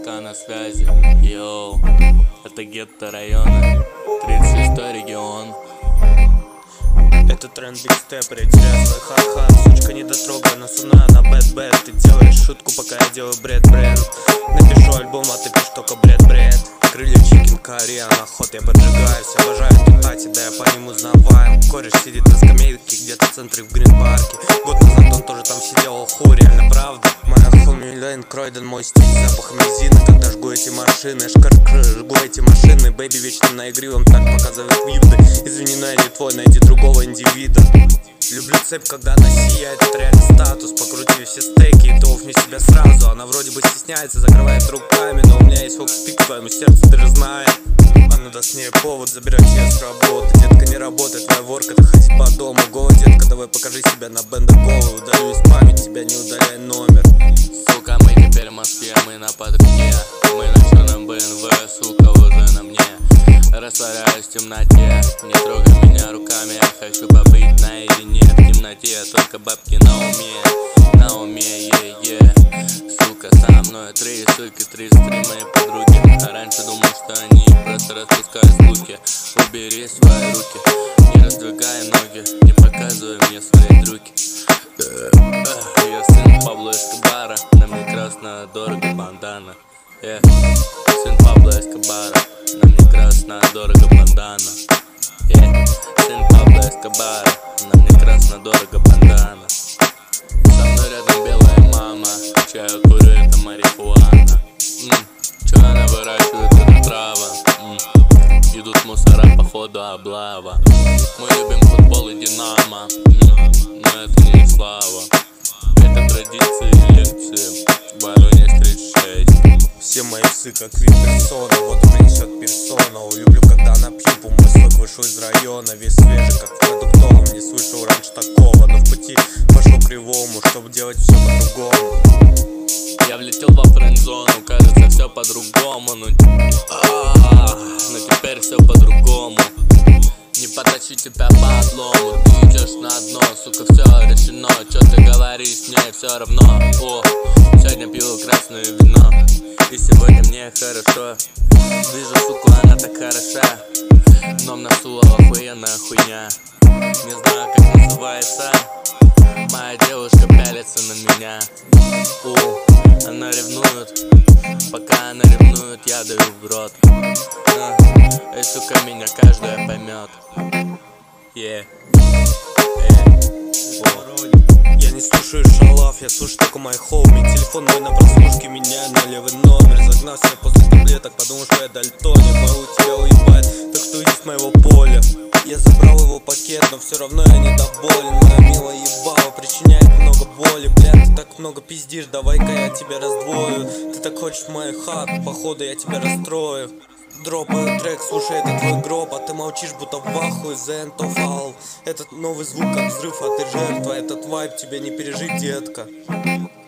пока на связи. Йоу, это гетто района, 36-й регион. Это тренд Big Step, теряю свой хан-хан. Сучка недотрога, насуная на бэт-бэт. Ты делаешь шутку, пока я делаю бред-бренд. Напишу альбом, а ты пишешь только бред-бред. Крылья чикен карри, а на ход я поджигаюсь. Обожаю тутати, да я по ним узнаваем. Кореш сидит на скамейке, где-то в центре в Грин-парке. Год назад он тоже там сидел, оху, реально правда. Моя хоми Лейн Кройден, мой стиль запах бензина. Когда жгу эти машины, жгу эти машины. Бэйби вечно на игривом, так показывает виды. Извини, но я не твой, найди другого индивида. Люблю цепь, когда она сияет, это реально статус. Покрути все стейки и тофни себя сразу. Она вроде бы стесняется, закрывает руками, но у меня есть хокспик к твоему сердцу, ты же знаешь. Она даст мне повод забирать ее с работы. Детка, не работает твоя ворка, ты ходить по дому. Го, детка, давай покажи себя на бендер-голу. Удалю из памяти, тебя не удаляй номер. Сука, мы теперь в Москве, мы на подруге. Мы на черном БНВ, сука, уже на мне. Растворяюсь в темноте, не трогай меня руками. Я хочу побыть наедине в темноте. Только бабки на уме, е-е. Сука, со мной 3 суки, 33 мои подруги. А раньше думал, что они просто распускают звуки. Убери свои руки, не раздвигай ноги, не показывай мне свои трюки. Я сын Пабло Эскобара, на мне красная дорого бандана. Сын Пабло Эскобара, на мне красная дорого бандана. Сын Пабло Эскобара, на мне красная дорого бандана. Со мной рядом белая мама, чаю курю, это марихуана. Чё она выращивает, это трава. Идут мусора, походу облава. Мы любим футбол и Динамо, но это не слава. Это традиции и лекции, в Воронеж 36. Все мои псы как вид персона, вот уже несет персону. Люблю, когда напью, помой свой, вышел из района. Весь свежий, как в продуктовом, не слышал раньше такого. Но в пути пошел кривому, чтобы делать все по-другому. Я влетел во френд-зону, кажется все по-другому. Но теперь все по-другому. Не потащи тебя по отлому, ты идешь на дно, сука, все решено. Чё ты говоришь, мне все равно. Сегодня пью красное вино, и сегодня мне хорошо. Вижу, суку, она так хороша, но в носу охуенная хуйня. Не знаю, как называется, моя девушка пялится на меня. Она ревнует, пока она ревнует, я даю в рот. Эй, сука, меня каждая поймет. Я не слушаю шалав, я слушаю только мои хоуми. Телефон мой на прослушке, меняю на левый номер. Загнал себя после таблеток, подумал, что я дальтоник. Могу тебя уебать, так что иди с моего поля. Я забрал его пакет, но все равно я недоволен. Моя милая ебала причиняет много боли. Бля, ты так много пиздишь, давай-ка я тебя раздвою. Ты так хочешь в мою хату, походу я тебя расстрою. Дропаю трек, слушай, это твой гроб, а ты молчишь, будто в ахуе, the end of all. Этот новый звук как взрыв, а ты жертва. Этот вайб тебе не пережить, детка.